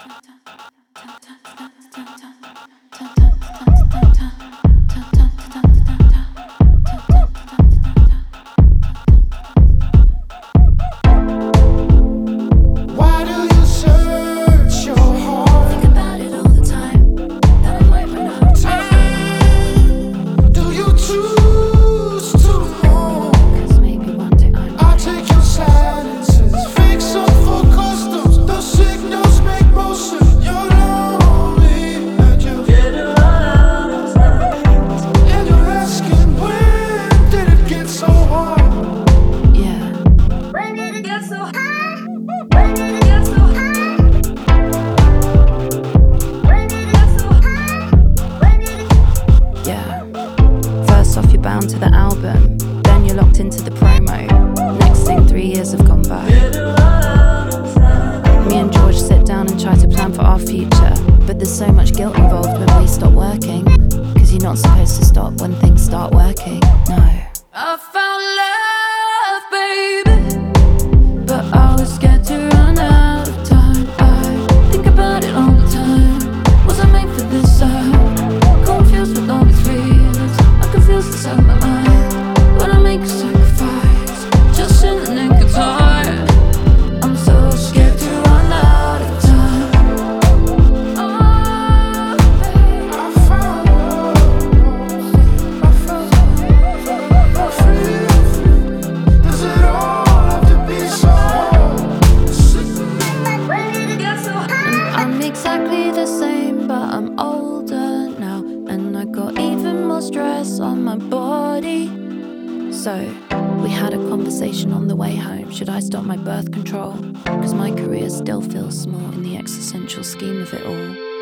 bound to the album, then you're locked into the promo. Next thing, 3 years have gone by. Me and George sit down and try to plan for our future, but there's so much guilt involved when we stop working, 'cause you're not supposed to stop when things start working. No. I found love, baby, but I was scared to run out of time. I think about it all the time. Was I made for this? Confused with all these feelings. I confuse inside my mind. When I make a sacrifice, just in the nick of time. I'm so scared to run out of time. Oh, baby, I found does it all have to be so? And I'm exactly the same, but I'm older now, and I got even more stress on my body. So we had a conversation on the way home. Should I stop my birth control? 'Cause my career still feels small in the existential scheme of it all.